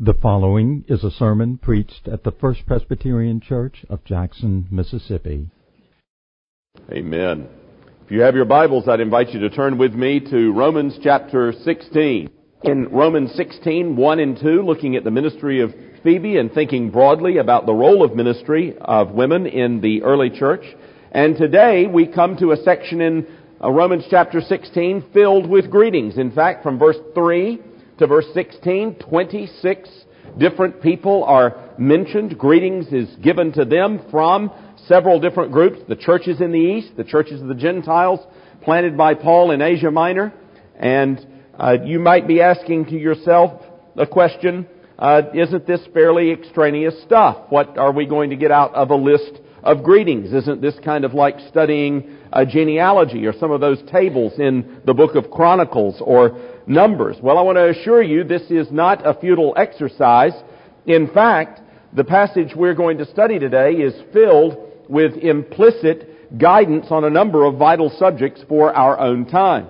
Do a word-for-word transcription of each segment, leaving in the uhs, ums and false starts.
The following is a sermon preached at the First Presbyterian Church of Jackson, Mississippi. Amen. If you have your Bibles, I'd invite you to turn with me to Romans chapter sixteen. In Romans sixteen, one and two, looking at the ministry of Phoebe and thinking broadly about the role of ministry of women in the early church. And today we come to a section in uh, Romans chapter sixteen filled with greetings. In fact, from verse three to verse sixteen, twenty-six different people are mentioned. Greetings is given to them from several different groups. The churches in the East, the churches of the Gentiles, planted by Paul in Asia Minor. And uh, you might be asking to yourself a question, uh, isn't this fairly extraneous stuff? What are we going to get out of a list of greetings? Isn't this kind of like studying a genealogy or some of those tables in the book of Chronicles or Numbers? Well, I want to assure you this is not a futile exercise. In fact, the passage we're going to study today is filled with implicit guidance on a number of vital subjects for our own time.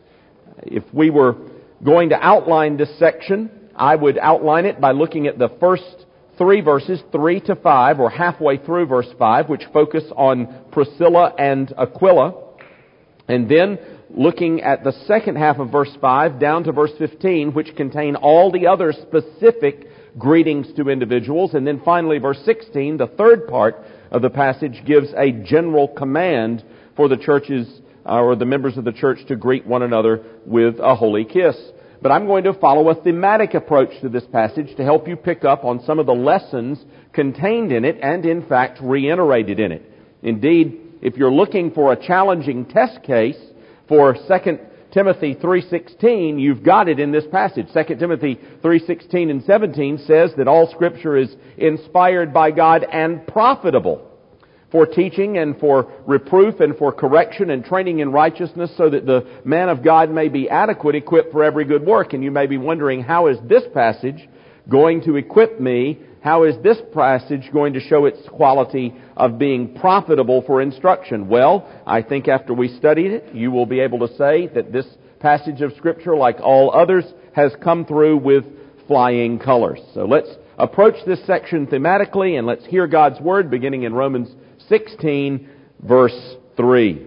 If we were going to outline this section, I would outline it by looking at the first three verses, three to five, or halfway through verse five, which focus on Priscilla and Aquila, and then looking at the second half of verse five down to verse fifteen, which contain all the other specific greetings to individuals. And then finally, verse sixteen, the third part of the passage, gives a general command for the churches uh, or the members of the church to greet one another with a holy kiss. But I'm going to follow a thematic approach to this passage to help you pick up on some of the lessons contained in it and, in fact, reiterated in it. Indeed, if you're looking for a challenging test case for Second Timothy three sixteen, you've got it in this passage. Second Timothy three sixteen and seventeen says that all Scripture is inspired by God and profitable for teaching and for reproof and for correction and training in righteousness, so that the man of God may be adequate, equipped for every good work. And you may be wondering, how is this passage going to equip me? How is this passage going to show its quality of being profitable for instruction? Well, I think after we studied it, you will be able to say that this passage of Scripture, like all others, has come through with flying colors. So let's approach this section thematically, and let's hear God's Word beginning in Romans sixteen, verse three.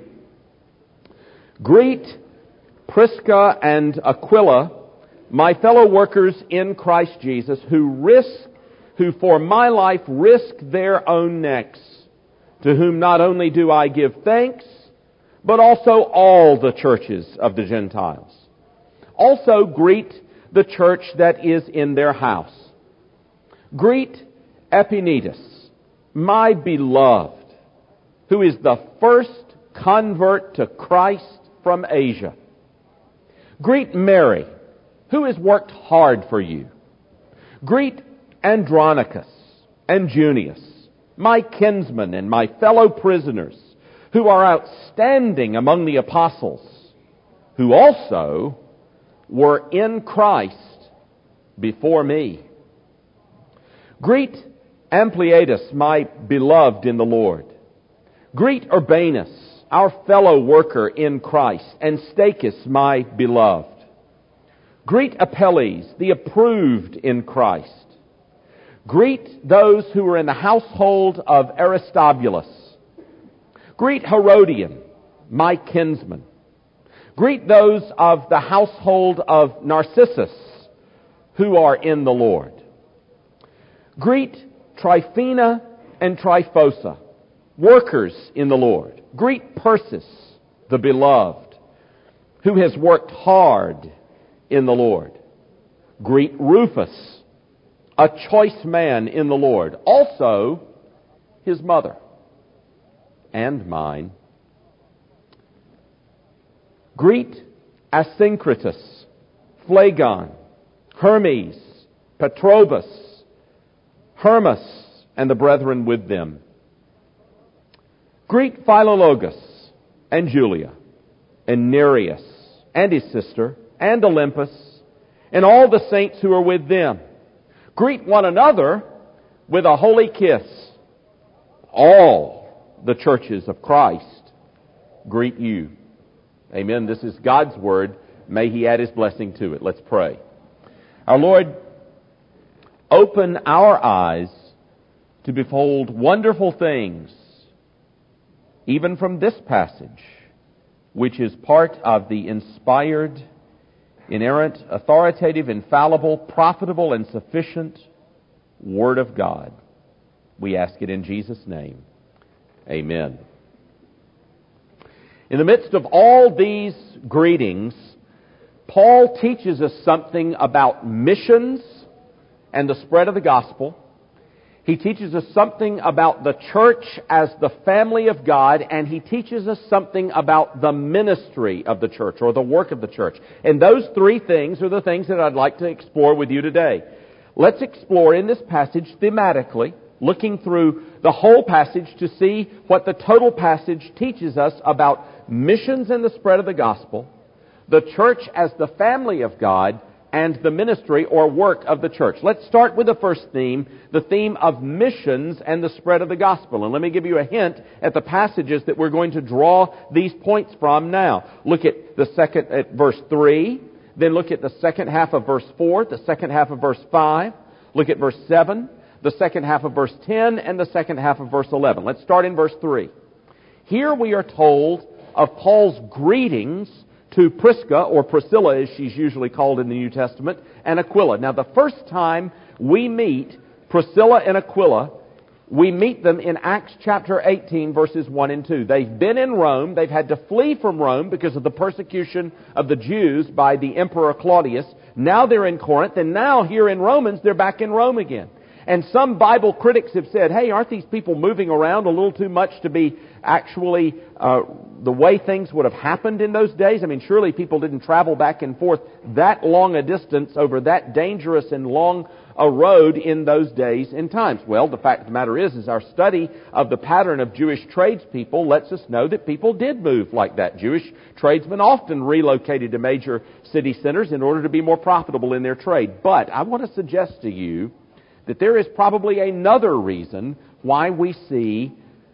Greet Prisca and Aquila, my fellow workers in Christ Jesus, who risk who for my life risk their own necks, to whom not only do I give thanks, but also all the churches of the Gentiles. Also greet the church that is in their house. Greet Epaenetus, my beloved, who is the first convert to Christ from Asia. Greet Mary, who has worked hard for you. Greet Andronicus and Junius, my kinsmen and my fellow prisoners, who are outstanding among the apostles, who also were in Christ before me. Greet Ampliatus, my beloved in the Lord. Greet Urbanus, our fellow worker in Christ, and Stachys, my beloved. Greet Apelles, the approved in Christ. Greet those who are in the household of Aristobulus. Greet Herodian, my kinsman. Greet those of the household of Narcissus, who are in the Lord. Greet Tryphena and Tryphosa, workers in the Lord. Greet Persis, the beloved, who has worked hard in the Lord. Greet Rufus, a choice man in the Lord, also his mother and mine. Greet Asyncritus, Phlegon, Hermes, Patrobas, Hermas, and the brethren with them. Greet Philologus and Julia, and Nereus, and his sister, and Olympus, and all the saints who are with them. Greet one another with a holy kiss. All the churches of Christ greet you. Amen. This is God's Word. May He add His blessing to it. Let's pray. Our Lord, open our eyes to behold wonderful things, even from this passage, which is part of the inspired, inerrant, authoritative, infallible, profitable, and sufficient Word of God. We ask it in Jesus' name. Amen. In the midst of all these greetings, Paul teaches us something about missions and the spread of the gospel. He teaches us something about the church as the family of God, and he teaches us something about the ministry of the church, or the work of the church. And those three things are the things that I'd like to explore with you today. Let's explore in this passage thematically, looking through the whole passage to see what the total passage teaches us about missions and the spread of the gospel, the church as the family of God, and the ministry or work of the church. Let's start with the first theme, the theme of missions and the spread of the gospel. And let me give you a hint at the passages that we're going to draw these points from now. Look at the second, at verse three, then look at the second half of verse four, the second half of verse five, look at verse seven, the second half of verse ten, and the second half of verse eleven. Let's start in verse three. Here we are told of Paul's greetings to Prisca, or Priscilla as she's usually called in the New Testament, and Aquila. Now, the first time we meet Priscilla and Aquila, we meet them in Acts chapter eighteen, verses one and two. They've been in Rome. They've had to flee from Rome because of the persecution of the Jews by the Emperor Claudius. Now they're in Corinth, and now here in Romans, they're back in Rome again. And some Bible critics have said, hey, aren't these people moving around a little too much to be actually uh, the way things would have happened in those days? I mean, surely people didn't travel back and forth that long a distance over that dangerous and long a road in those days and times. Well, the fact of the matter is, is our study of the pattern of Jewish tradespeople lets us know that people did move like that. Jewish tradesmen often relocated to major city centers in order to be more profitable in their trade. But I want to suggest to you that there is probably another reason why we see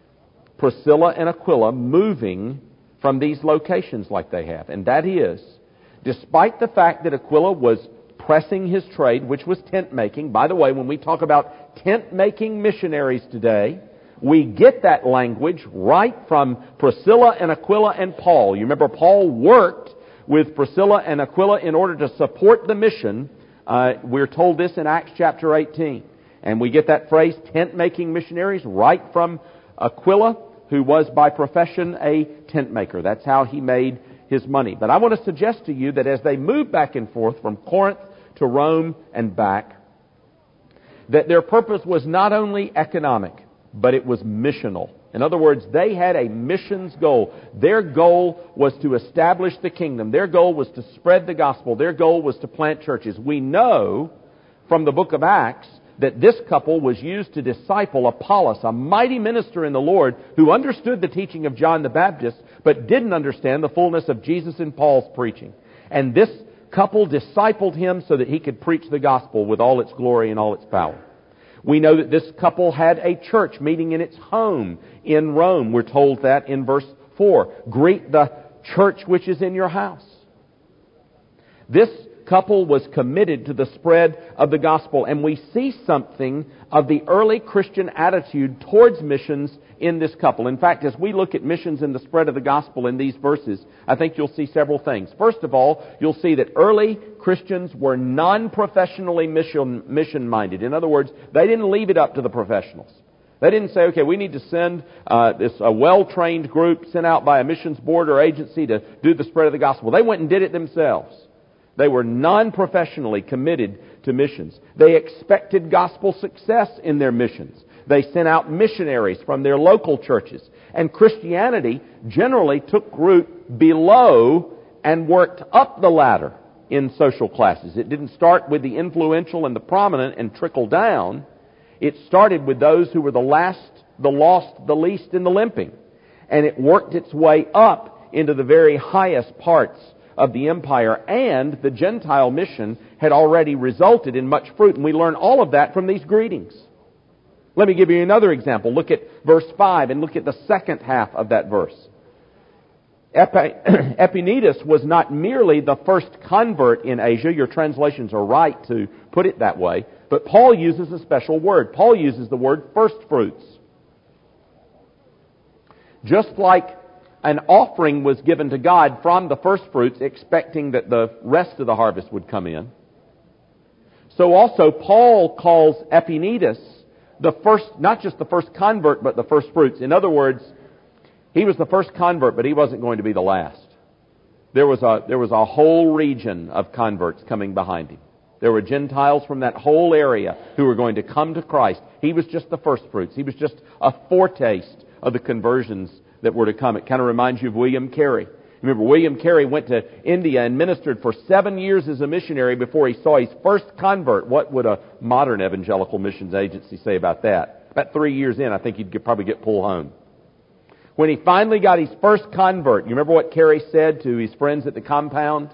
Priscilla and Aquila moving from these locations like they have. And that is, despite the fact that Aquila was pressing his trade, which was tent making. By the way, when we talk about tent making missionaries today, we get that language right from Priscilla and Aquila and Paul. You remember Paul worked with Priscilla and Aquila in order to support the mission. Uh, we're told this in Acts chapter eighteen. And we get that phrase, tent-making missionaries, right from Aquila, who was by profession a tent maker. That's how he made his money. But I want to suggest to you that as they moved back and forth from Corinth to Rome and back, that their purpose was not only economic, but it was missional. In other words, they had a missions goal. Their goal was to establish the kingdom. Their goal was to spread the gospel. Their goal was to plant churches. We know from the book of Acts that this couple was used to disciple Apollos, a mighty minister in the Lord who understood the teaching of John the Baptist, but didn't understand the fullness of Jesus and Paul's preaching. And this couple discipled him so that he could preach the gospel with all its glory and all its power. We know that this couple had a church meeting in its home in Rome. We're told that in verse four. Greet the church which is in your house. This couple was committed to the spread of the gospel, and we see something of the early Christian attitude towards missions in this couple. In fact, as we look at missions and the spread of the gospel in these verses, I think you'll see several things. First of all, you'll see that early Christians were non-professionally mission, mission-minded. In other words, they didn't leave it up to the professionals. They didn't say, okay, we need to send uh, this a well-trained group sent out by a missions board or agency to do the spread of the gospel. They went and did it themselves. They were non-professionally committed to missions. They expected gospel success in their missions. They sent out missionaries from their local churches. And Christianity generally took root below and worked up the ladder in social classes. It didn't start with the influential and the prominent and trickle down. It started with those who were the last, the lost, the least, and the limping. And it worked its way up into the very highest parts of the empire, and the Gentile mission had already resulted in much fruit. And we learn all of that from these greetings. Let me give you another example. Look at verse five and look at the second half of that verse. Epi- Epinetus was not merely the first convert in Asia. Your translations are right to put it that way. But Paul uses a special word. Paul uses the word first fruits. Just like an offering was given to God from the first fruits, expecting that the rest of the harvest would come in, so also Paul calls Epinetus the first, not just the first convert, but the first fruits. In other words, he was the first convert, but he wasn't going to be the last. There was a, there was a whole region of converts coming behind him. There were Gentiles from that whole area who were going to come to Christ. He was just the first fruits. He was just a foretaste of the conversions that were to come. It kind of reminds you of William Carey. Remember, William Carey went to India and ministered for seven years as a missionary before he saw his first convert. What would a modern evangelical missions agency say about that? About three years in, I think he'd get, probably get pulled home. When he finally got his first convert, you remember what Carey said to his friends at the compound?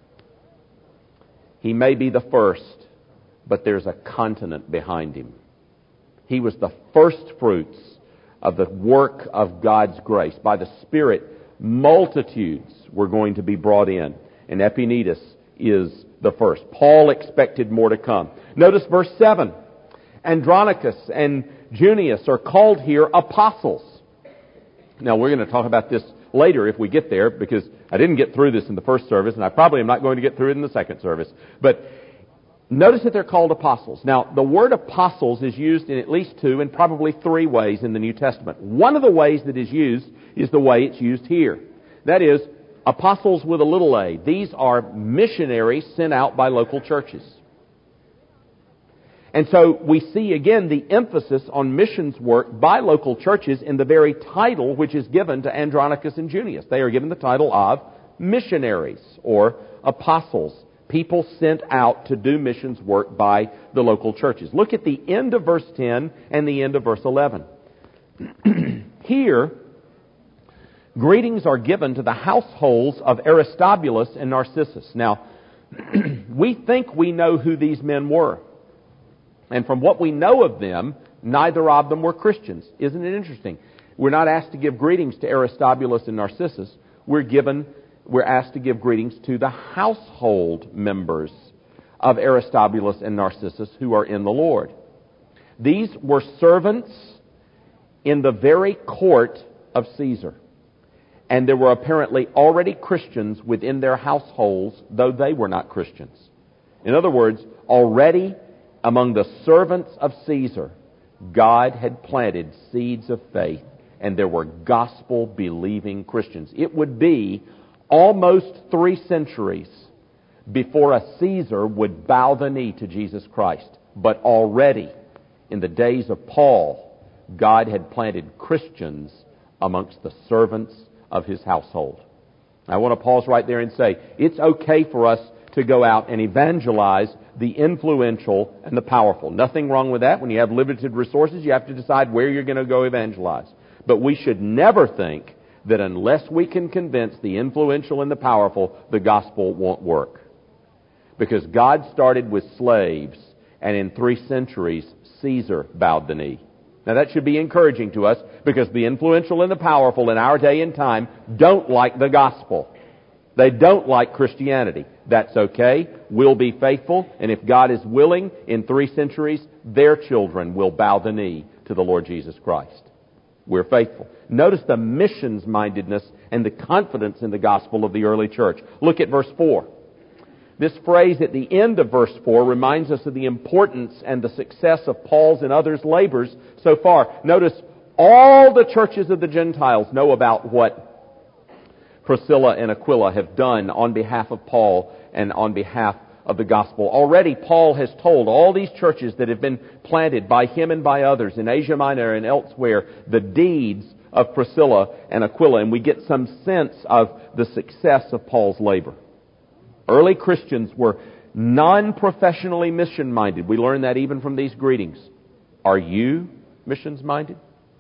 He may be the first, but there's a continent behind him. He was the first fruits of the work of God's grace. By the Spirit, multitudes were going to be brought in, and Epinetus is the first. Paul expected more to come. Notice verse seven. Andronicus and Junius are called here apostles. Now, we're going to talk about this later if we get there, because I didn't get through this in the first service, and I probably am not going to get through it in the second service. But notice that they're called apostles. Now, the word apostles is used in at least two and probably three ways in the New Testament. One of the ways that is used is the way it's used here. That is, apostles with a little a. These are missionaries sent out by local churches. And so we see again the emphasis on missions work by local churches in the very title which is given to Andronicus and Junius. They are given the title of missionaries or apostles. People sent out to do missions work by the local churches. Look at the end of verse ten and the end of verse eleven. Here, greetings are given to the households of Aristobulus and Narcissus. Now, we think we know who these men were. And from what we know of them, neither of them were Christians. Isn't it interesting? We're not asked to give greetings to Aristobulus and Narcissus. We're given, we're asked to give greetings to the household members of Aristobulus and Narcissus who are in the Lord. These were servants in the very court of Caesar. And there were apparently already Christians within their households, though they were not Christians. In other words, already among the servants of Caesar, God had planted seeds of faith, and there were gospel-believing Christians. It would be almost three centuries before a Caesar would bow the knee to Jesus Christ. But already, in the days of Paul, God had planted Christians amongst the servants of his household. I want to pause right there and say, it's okay for us to go out and evangelize the influential and the powerful. Nothing wrong with that. When you have limited resources, you have to decide where you're going to go evangelize. But we should never think that unless we can convince the influential and the powerful, the gospel won't work. Because God started with slaves, and in three centuries, Caesar bowed the knee. Now that should be encouraging to us, because the influential and the powerful in our day and time don't like the gospel. They don't like Christianity. That's okay. We'll be faithful. And if God is willing, in three centuries, their children will bow the knee to the Lord Jesus Christ. We're faithful. Notice the missions-mindedness and the confidence in the gospel of the early church. Look at verse four. This phrase at the end of verse four reminds us of the importance and the success of Paul's and others' labors so far. Notice all the churches of the Gentiles know about what Priscilla and Aquila have done on behalf of Paul and on behalf of the gospel. Already Paul has told all these churches that have been planted by him and by others in Asia Minor and elsewhere the deeds of Priscilla and Aquila, and we get some sense of the success of Paul's labor. Early Christians were non-professionally mission-minded. We learn that even from these greetings. Are you missions-minded?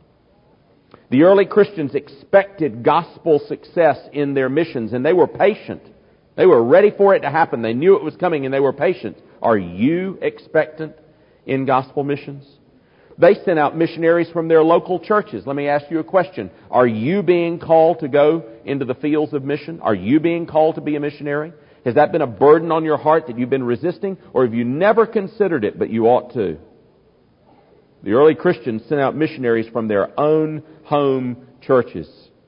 The early Christians expected gospel success in their missions, and they were patient. They were ready for it to happen. They knew it was coming, and they were patient. Are you expectant in gospel missions? They sent out missionaries from their local churches. Let me ask you a question. Are you being called to go into the fields of mission? Are you being called to be a missionary? Has that been a burden on your heart that you've been resisting? Or have you never considered it, but you ought to? The early Christians sent out missionaries from their own home churches.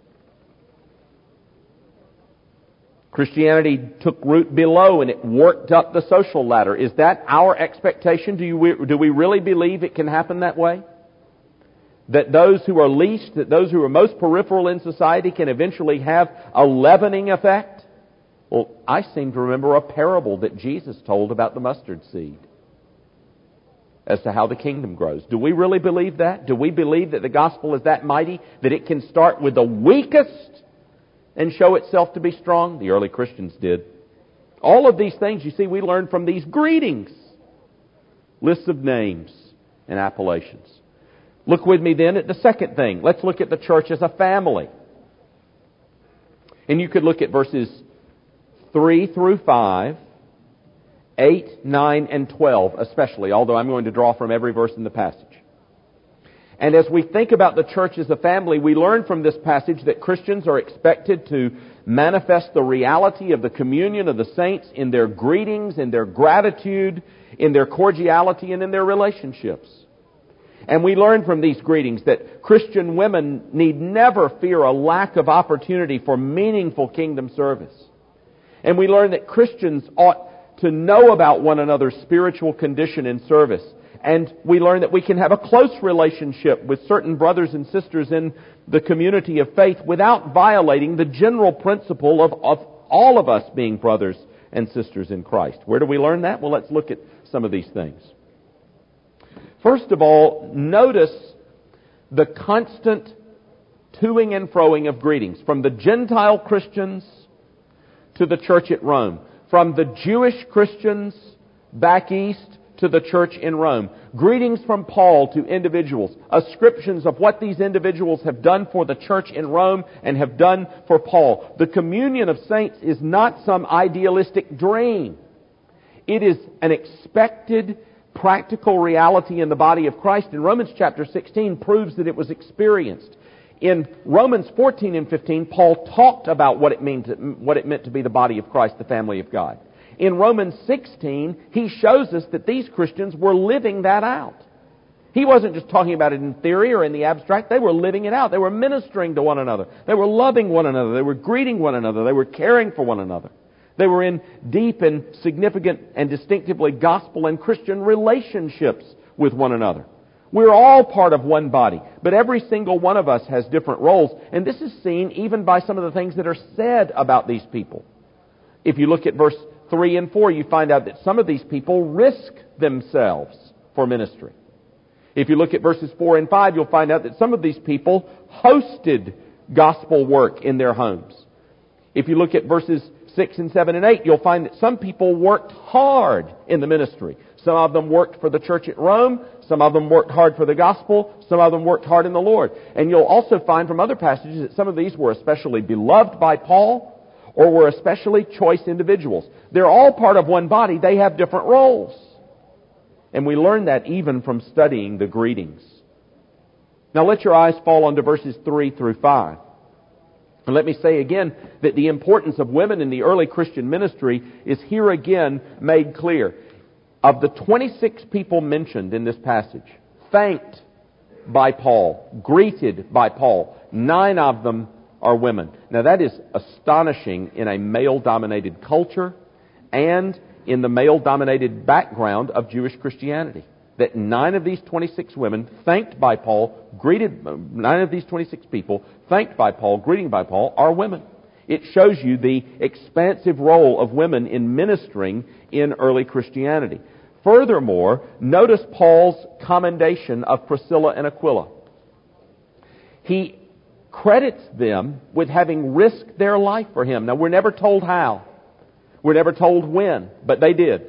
Christianity took root below and it worked up the social ladder. Is that our expectation? Do you, do we really believe it can happen that way? That those who are least, that those who are most peripheral in society can eventually have a leavening effect? Well, I seem to remember a parable that Jesus told about the mustard seed as to how the kingdom grows. Do we really believe that? Do we believe that the gospel is that mighty that it can start with the weakest and show itself to be strong? The early Christians did. All of these things, you see, we learn from these greetings. Lists of names and appellations. Look with me then at the second thing. Let's look at the church as a family. And you could look at verses three through five, eight, nine, and twelve especially, although I'm going to draw from every verse in the passage. And as we think about the church as a family, we learn from this passage that Christians are expected to manifest the reality of the communion of the saints in their greetings, in their gratitude, in their cordiality, and in their relationships. And we learn from these greetings that Christian women need never fear a lack of opportunity for meaningful kingdom service. And we learn that Christians ought to know about one another's spiritual condition and service. And we learn that we can have a close relationship with certain brothers and sisters in the community of faith without violating the general principle of, of all of us being brothers and sisters in Christ. Where do we learn that? Well, let's look at some of these things. First of all, notice the constant toing and froing of greetings from the Gentile Christians to the church at Rome, from the Jewish Christians back east to the church in Rome. Greetings from Paul to individuals. Ascriptions of what these individuals have done for the church in Rome and have done for Paul. The communion of saints is not some idealistic dream. It is an expected, practical reality in the body of Christ. And Romans chapter sixteen proves that it was experienced. In Romans fourteen and fifteen, Paul talked about what it meant to, what it meant to be the body of Christ, the family of God. In Romans sixteen, he shows us that these Christians were living that out. He wasn't just talking about it in theory or in the abstract. They were living it out. They were ministering to one another. They were loving one another. They were greeting one another. They were caring for one another. They were in deep and significant and distinctively gospel and Christian relationships with one another. We're all part of one body, but every single one of us has different roles. And this is seen even by some of the things that are said about these people. If you look at verse three and four, you find out that some of these people risk themselves for ministry. If you look at verses four and five, you'll find out that some of these people hosted gospel work in their homes. If you look at verses six and seven and eight, you'll find that some people worked hard in the ministry. Some of them worked for the church at Rome. Some of them worked hard for the gospel. Some of them worked hard in the Lord. And you'll also find from other passages that some of these were especially beloved by Paul or were especially choice individuals. They're all part of one body. They have different roles. And we learn that even from studying the greetings. Now let your eyes fall onto verses three through five. And let me say again that the importance of women in the early Christian ministry is here again made clear. Of the twenty-six people mentioned in this passage, thanked by Paul, greeted by Paul, nine of them are women. Now that is astonishing in a male-dominated culture and in the male-dominated background of Jewish Christianity. That nine of these twenty-six women, thanked by Paul, greeted, nine of these twenty-six people, thanked by Paul, greeting by Paul, are women. It shows you the expansive role of women in ministering in early Christianity. Furthermore, notice Paul's commendation of Priscilla and Aquila. He credits them with having risked their life for him. Now, we're never told how. We're never told when, but they did.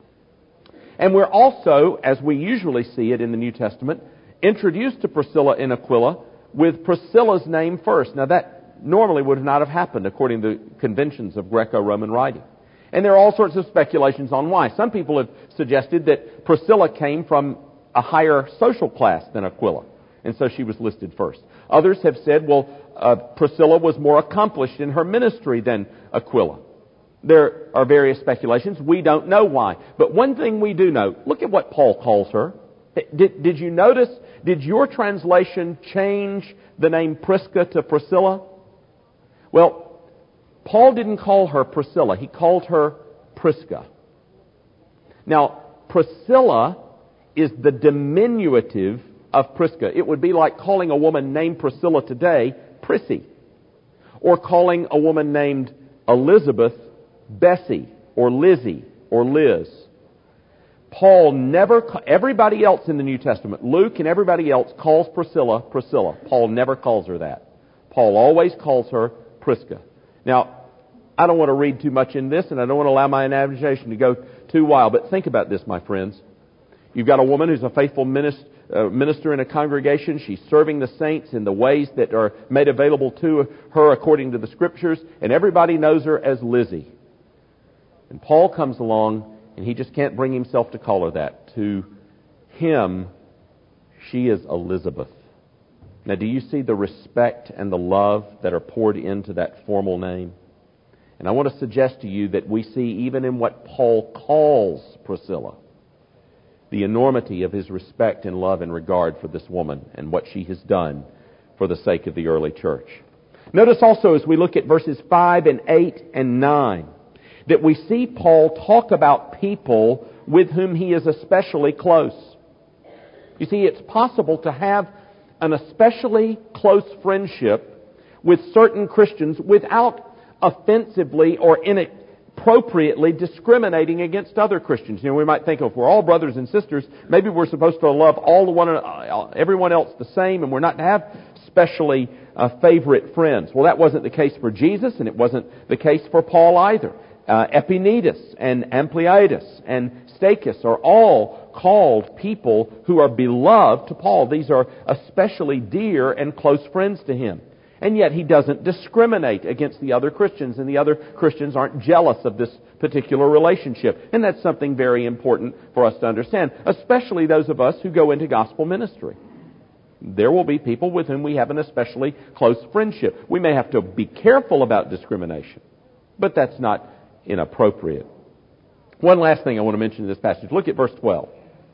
And we're also, as we usually see it in the New Testament, introduced to Priscilla and Aquila with Priscilla's name first. Now, that normally would not have happened according to the conventions of Greco-Roman writing. And there are all sorts of speculations on why. Some people have suggested that Priscilla came from a higher social class than Aquila, and so she was listed first. Others have said, well, uh, Priscilla was more accomplished in her ministry than Aquila. There are various speculations. We don't know why. But one thing we do know, look at what Paul calls her. Did, did you notice, did your translation change the name Prisca to Priscilla? Well, Paul didn't call her Priscilla. He called her Prisca. Now, Priscilla is the diminutive of Prisca. It would be like calling a woman named Priscilla today Prissy, or calling a woman named Elizabeth Bessie, or Lizzie, or Liz. Paul never, everybody else in the New Testament, Luke and everybody else calls Priscilla Priscilla. Paul never calls her that. Paul always calls her Prisca. Now, I don't want to read too much in this, and I don't want to allow my imagination to go too wild, but think about this, my friends. You've got a woman who's a faithful minister, uh, minister in a congregation. She's serving the saints in the ways that are made available to her according to the Scriptures, and everybody knows her as Lizzie. And Paul comes along, and he just can't bring himself to call her that. To him, she is Elizabeth. Now, do you see the respect and the love that are poured into that formal name? And I want to suggest to you that we see, even in what Paul calls Priscilla, the enormity of his respect and love and regard for this woman and what she has done for the sake of the early church. Notice also, as we look at verses five and eight and nine, that we see Paul talk about people with whom he is especially close. You see, it's possible to have an especially close friendship with certain Christians without offensively or inappropriately discriminating against other Christians. You know, we might think, if we're all brothers and sisters, maybe we're supposed to love all the one, everyone else the same, and we're not to have specially uh, favorite friends. Well, that wasn't the case for Jesus, and it wasn't the case for Paul either. Uh, Epinetus and Ampliatus and Stachys are all called people who are beloved to Paul. These are especially dear and close friends to him. And yet he doesn't discriminate against the other Christians, and the other Christians aren't jealous of this particular relationship. And that's something very important for us to understand, especially those of us who go into gospel ministry. There will be people with whom we have an especially close friendship. We may have to be careful about discrimination, but that's not inappropriate. One last thing I want to mention in this passage. Look at verse twelve.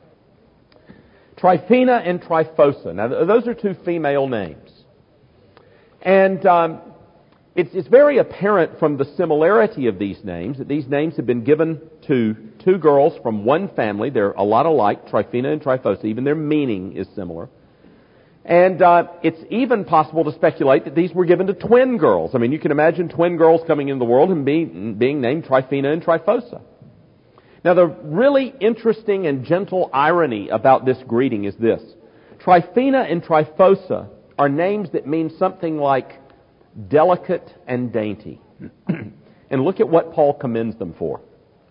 Tryphena and Tryphosa. Now, those are two female names. And um, it's, it's very apparent from the similarity of these names that these names have been given to two girls from one family. They're a lot alike, Tryphena and Tryphosa. Even their meaning is similar. And uh, it's even possible to speculate that these were given to twin girls. I mean, you can imagine twin girls coming into the world and being, being named Tryphena and Tryphosa. Now, the really interesting and gentle irony about this greeting is this. Tryphena and Tryphosa are names that mean something like delicate and dainty. And look at what Paul commends them for.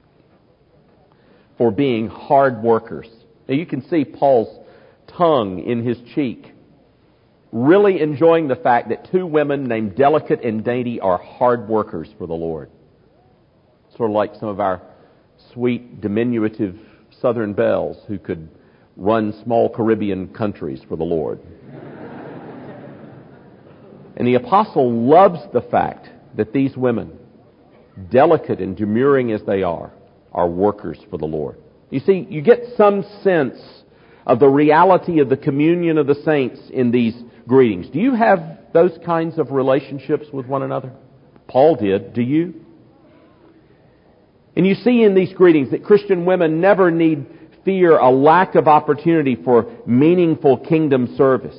For being hard workers. Now, you can see Paul's tongue in his cheek, really enjoying the fact that two women named Delicate and Dainty are hard workers for the Lord. Sort of like some of our sweet, diminutive Southern belles who could run small Caribbean countries for the Lord. And the apostle loves the fact that these women, delicate and demurring as they are, are workers for the Lord. You see, you get some sense of the reality of the communion of the saints in these greetings. Do you have those kinds of relationships with one another? Paul did. Do you? And you see in these greetings that Christian women never need fear a lack of opportunity for meaningful kingdom service.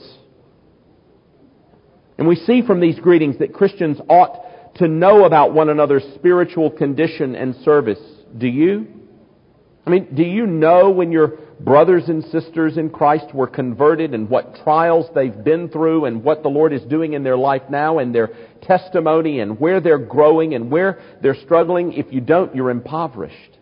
And we see from these greetings that Christians ought to know about one another's spiritual condition and service. Do you? I mean, do you know when your brothers and sisters in Christ were converted and what trials they've been through and what the Lord is doing in their life now and their testimony and where they're growing and where they're struggling? If you don't, you're impoverished.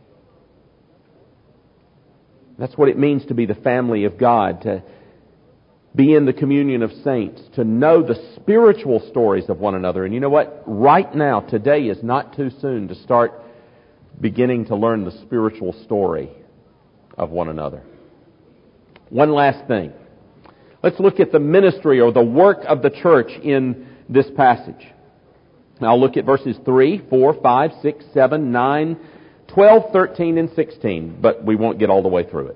That's what it means to be the family of God, to be in the communion of saints, to know the spiritual stories of one another. And you know what? Right now, today is not too soon to start beginning to learn the spiritual story of one another. One last thing. Let's look at the ministry or the work of the church in this passage. I'll look at verses three, four, five, six, seven, nine, twelve, thirteen, and sixteen, but we won't get all the way through it.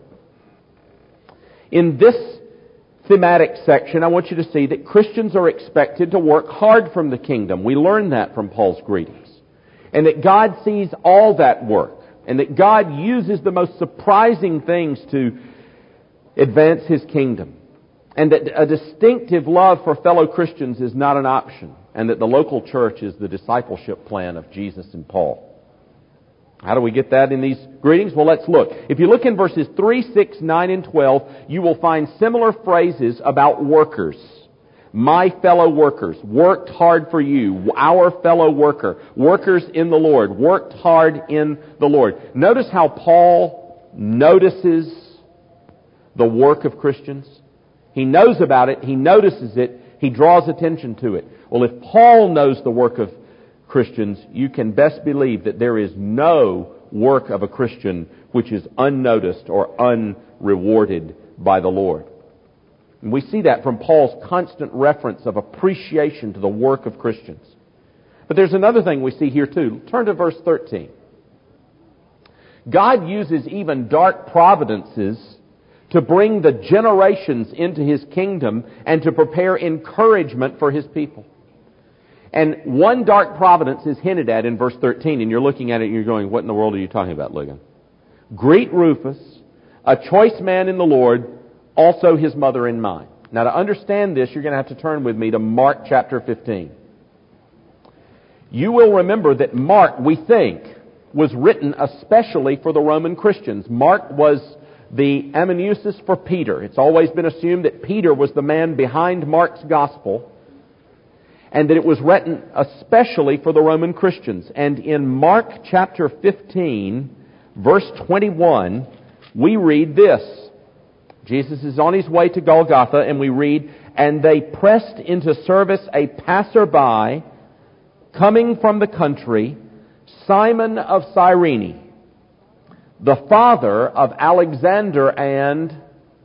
In this thematic section, I want you to see that Christians are expected to work hard from the kingdom. We learn that from Paul's greetings. And that God sees all that work. And that God uses the most surprising things to advance His kingdom. And that a distinctive love for fellow Christians is not an option. And that the local church is the discipleship plan of Jesus and Paul. How do we get that in these greetings? Well, let's look. If you look in verses three, six, nine, and twelve, you will find similar phrases about workers. My fellow workers, worked hard for you. Our fellow worker, workers in the Lord, worked hard in the Lord. Notice how Paul notices the work of Christians. He knows about it, he notices it, he draws attention to it. Well, if Paul knows the work of Christians, you can best believe that there is no work of a Christian which is unnoticed or unrewarded by the Lord. And we see that from Paul's constant reference of appreciation to the work of Christians. But there's another thing we see here too. Turn to verse thirteen. God uses even dark providences to bring the generations into His kingdom and to prepare encouragement for His people. And one dark providence is hinted at in verse thirteen, and you're looking at it and you're going, what in the world are you talking about, Ligon? Greet Rufus, a choice man in the Lord, also his mother and mine. Now, to understand this, you're going to have to turn with me to Mark chapter fifteen. You will remember that Mark, we think, was written especially for the Roman Christians. Mark was the amanuensis for Peter. It's always been assumed that Peter was the man behind Mark's gospel, and that it was written especially for the Roman Christians. And in Mark chapter fifteen, verse twenty-one, we read this. Jesus is on His way to Golgotha, and we read, and they pressed into service a passerby coming from the country, Simon of Cyrene, the father of Alexander and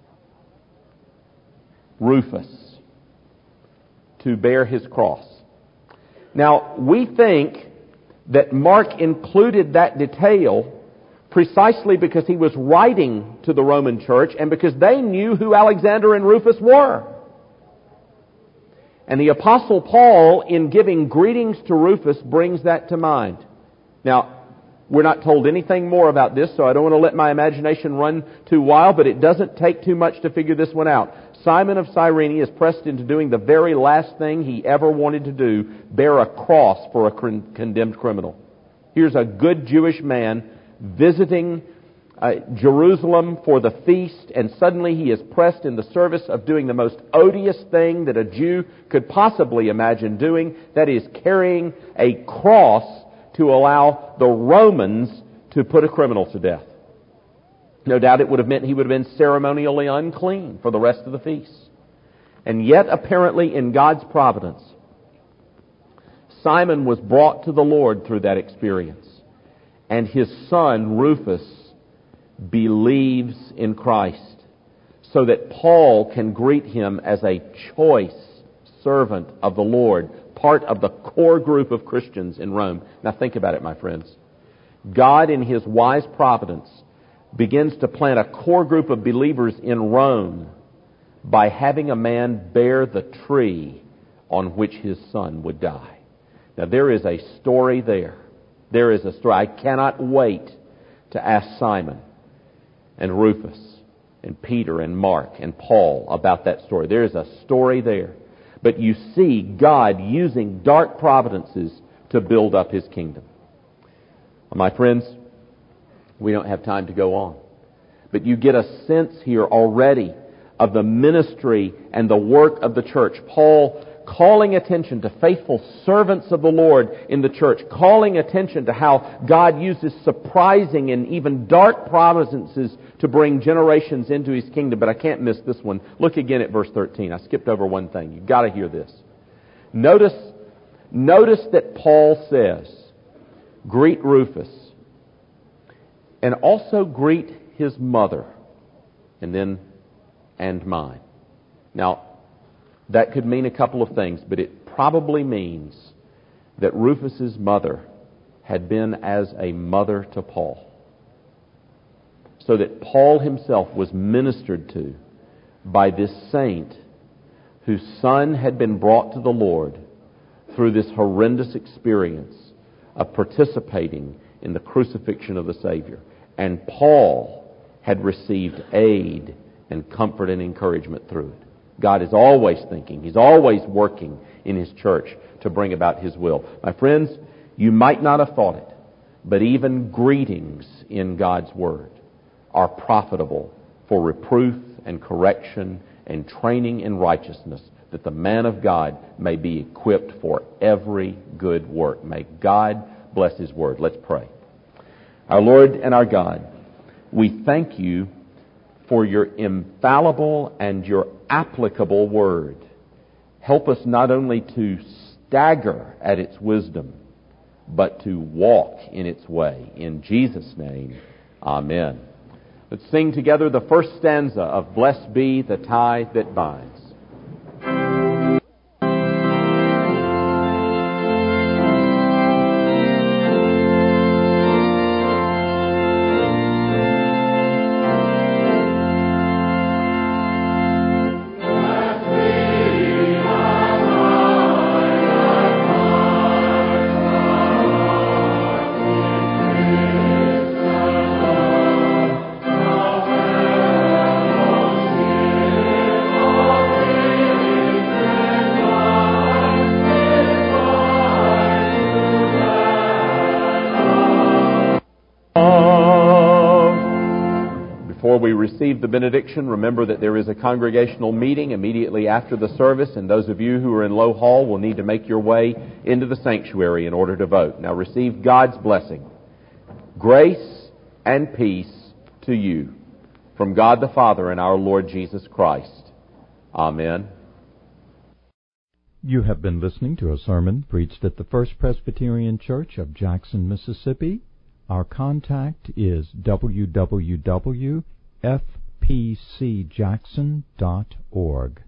Rufus, to bear his cross. Now, we think that Mark included that detail precisely because he was writing to the Roman church and because they knew who Alexander and Rufus were. And the Apostle Paul, in giving greetings to Rufus, brings that to mind. Now, we're not told anything more about this, so I don't want to let my imagination run too wild, but it doesn't take too much to figure this one out. Simon of Cyrene is pressed into doing the very last thing he ever wanted to do, bear a cross for a con- condemned criminal. Here's a good Jewish man visiting uh, Jerusalem for the feast, and suddenly he is pressed in the service of doing the most odious thing that a Jew could possibly imagine doing, that is carrying a cross to allow the Romans to put a criminal to death. No doubt it would have meant he would have been ceremonially unclean for the rest of the feast. And yet, apparently, in God's providence, Simon was brought to the Lord through that experience. And his son, Rufus, believes in Christ, so that Paul can greet him as a choice servant of the Lord, part of the core group of Christians in Rome. Now think about it, my friends. God, in His wise providence, begins to plant a core group of believers in Rome by having a man bear the tree on which his son would die. Now there is a story there. There is a story. I cannot wait to ask Simon and Rufus and Peter and Mark and Paul about that story. There is a story there. But you see God using dark providences to build up His kingdom. My friends, we don't have time to go on. But you get a sense here already of the ministry and the work of the church. Paul calling attention to faithful servants of the Lord in the church, calling attention to how God uses surprising and even dark providences to bring generations into His kingdom. But I can't miss this one. Look again at verse thirteen. I skipped over one thing. You've got to hear this. Notice, notice that Paul says, greet Rufus, and also greet his mother. And then and mine. Now, that could mean a couple of things, but it probably means that Rufus's mother had been as a mother to Paul, so that Paul himself was ministered to by this saint whose son had been brought to the Lord through this horrendous experience of participating in the crucifixion of the Savior. And Paul had received aid and comfort and encouragement through it. God is always thinking. He's always working in His church to bring about His will. My friends, you might not have thought it, but even greetings in God's Word are profitable for reproof and correction and training in righteousness, that the man of God may be equipped for every good work. May God bless His Word. Let's pray. Our Lord and our God, we thank You for Your infallible and Your applicable Word. Help us not only to stagger at its wisdom, but to walk in its way. In Jesus' name, amen. Let's sing together the first stanza of Blessed Be the Tie That Binds. Before we receive the benediction, remember that there is a congregational meeting immediately after the service, and those of you who are in Low Hall will need to make your way into the sanctuary in order to vote. Now receive God's blessing. Grace and peace to you from God the Father and our Lord Jesus Christ. Amen. You have been listening to a sermon preached at the First Presbyterian Church of Jackson, Mississippi. Our contact is w w w dot f p c jackson dot org.